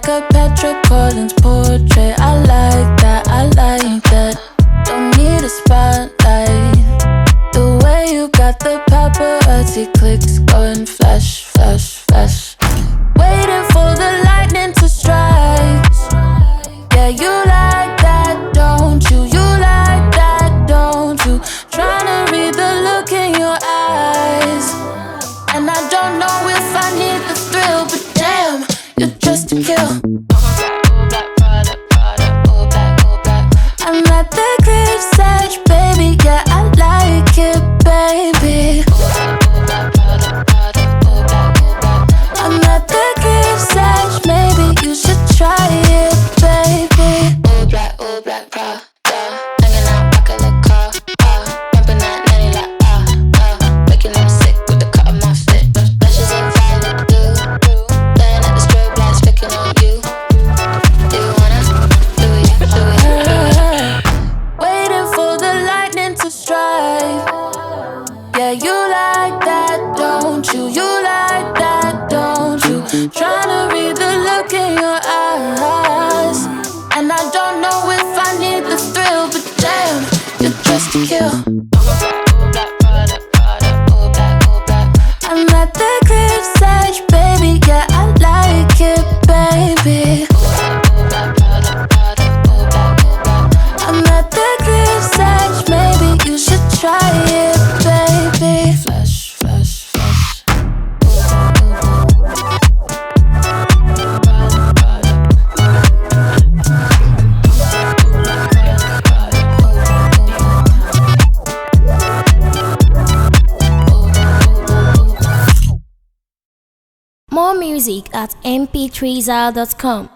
like a Patrick Collins portrait. I like that, I like that. Don't need a spotlight. The way you got the paparazzi clicks going flash, flash, flash. Waiting for the lightning to strike. Yeah, you like that, don't you? You like that, don't you? Tryna read the look in your eyes. And I don't know if I need the thrill, but damn, you're just to kill. I'm at the cliff's edge, baby, yeah, I like it, baby. I'm at the cliff's edge, maybe you should try it, baby. All black Prada, hanging out back of the car, bumping that nanny like making them sick with the cut of my fit. Lashes ain't violet blue, laying at the strobe lights flicking on you. Do you wanna? Do it? Waiting for the lightning to strike. Yeah, you like that, don't you? You like that, don't you? Tryna read the look in your eyes. And I don't know if I need the thrill, but damn, you're just to kill. I'm at the cliff's edge, baby, yeah, I like it, baby. I'm at the cliff's edge, maybe you should try it, baby. Flash, flash, flash. More music at mp3zal.com.